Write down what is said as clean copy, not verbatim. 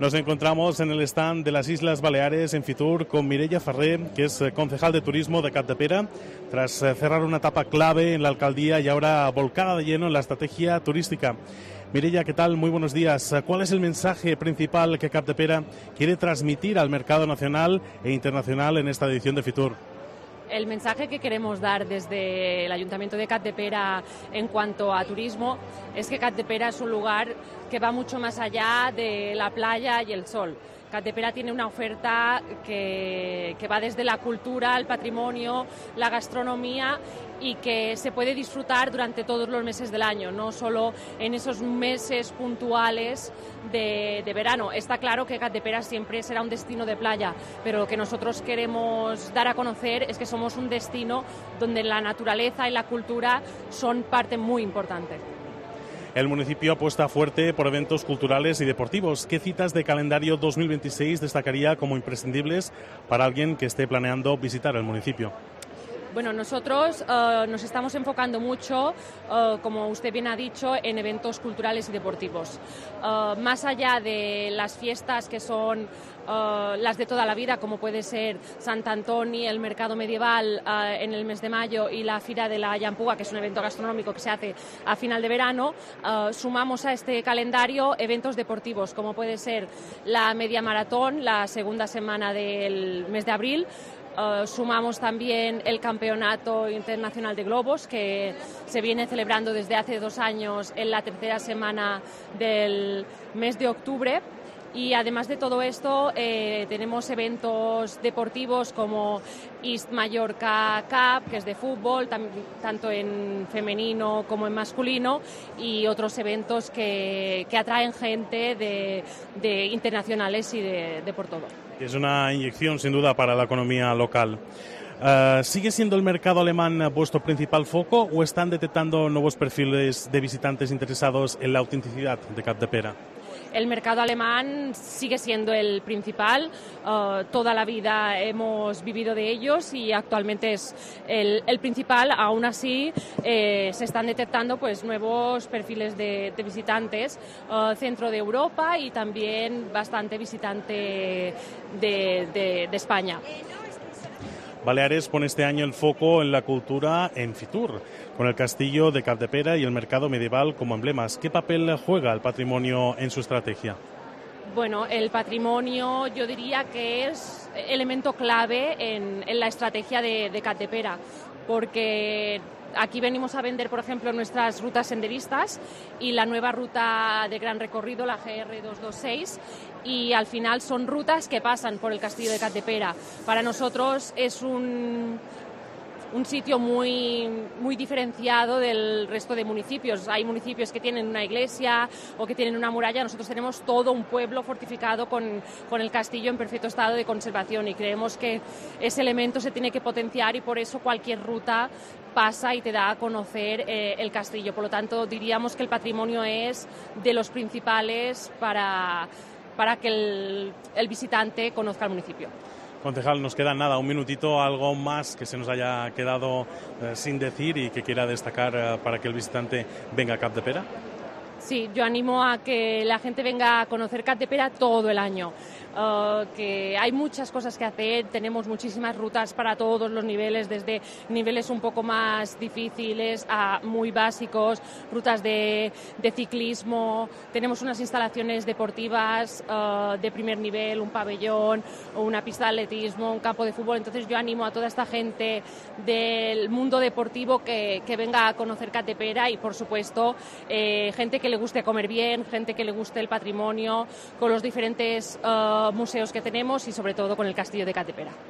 Nos encontramos en el stand de las Islas Baleares en Fitur con Mireia Ferrer, que es concejal de turismo de Capdepera, tras cerrar una etapa clave en la alcaldía y ahora volcada de lleno en la estrategia turística. Mireia, ¿qué tal? Muy buenos días. ¿Cuál es el mensaje principal que Capdepera quiere transmitir al mercado nacional e internacional en esta edición de Fitur? El mensaje que queremos dar desde el Ayuntamiento de Capdepera en cuanto a turismo es que Capdepera es un lugar que va mucho más allá de la playa y el sol. Capdepera tiene una oferta que va desde la cultura, el patrimonio, la gastronomía y que se puede disfrutar durante todos los meses del año, no solo en esos meses puntuales de verano. Está claro que Capdepera siempre será un destino de playa, pero lo que nosotros queremos dar a conocer es que somos un destino donde la naturaleza y la cultura son parte muy importante. El municipio apuesta fuerte por eventos culturales y deportivos. ¿Qué citas de calendario 2026 destacaría como imprescindibles para alguien que esté planeando visitar el municipio? Bueno, nosotros nos estamos enfocando mucho, como usted bien ha dicho, en eventos culturales y deportivos. Más allá de las fiestas que son las de toda la vida, como puede ser Sant Antoni, el mercado medieval en el mes de mayo y la Fira de la Llampuga, que es un evento gastronómico que se hace a final de verano, sumamos a este calendario eventos deportivos, como puede ser la media maratón, la segunda semana del mes de abril. Sumamos también el Campeonato Internacional de Globos, que se viene celebrando desde hace 2 años en la tercera semana del mes de octubre. Y además de todo esto, tenemos eventos deportivos como East Mallorca Cup, que es de fútbol, tanto en femenino como en masculino, y otros eventos que atraen gente de internacionales y de por todo. Es una inyección, sin duda, para la economía local. ¿Sigue siendo el mercado alemán vuestro principal foco o están detectando nuevos perfiles de visitantes interesados en la autenticidad de Capdepera? El mercado alemán sigue siendo el principal, toda la vida hemos vivido de ellos y actualmente es el principal. Aún así, se están detectando pues nuevos perfiles de visitantes, centro de Europa y también bastante visitante de España. Baleares pone este año el foco en la cultura en Fitur, con el castillo de Capdepera y el mercado medieval como emblemas. ¿Qué papel juega el patrimonio en su estrategia? Bueno, el patrimonio yo diría que es elemento clave en la estrategia de Capdepera, porque aquí venimos a vender, por ejemplo, nuestras rutas senderistas y la nueva ruta de gran recorrido, la GR226, y al final son rutas que pasan por el castillo de Capdepera. Para nosotros es un sitio muy diferenciado del resto de municipios. Hay municipios que tienen una iglesia o que tienen una muralla. Nosotros tenemos todo un pueblo fortificado con el castillo en perfecto estado de conservación y creemos que ese elemento se tiene que potenciar y por eso cualquier ruta pasa y te da a conocer el castillo. Por lo tanto, diríamos que el patrimonio es de los principales para que el visitante conozca el municipio. Concejal, nos queda nada, un minutito, algo más que se nos haya quedado sin decir y que quiera destacar para que el visitante venga a Capdepera. Sí, yo animo a que la gente venga a conocer Capdepera todo el año, que hay muchas cosas que hacer, tenemos muchísimas rutas para todos los niveles, desde niveles un poco más difíciles a muy básicos, rutas de ciclismo, tenemos unas instalaciones deportivas de primer nivel, un pabellón, una pista de atletismo, un campo de fútbol. Entonces yo animo a toda esta gente del mundo deportivo que venga a conocer Capdepera y, por supuesto, gente que le guste comer bien, gente que le guste el patrimonio, con los diferentes museos que tenemos y sobre todo con el castillo de Capdepera.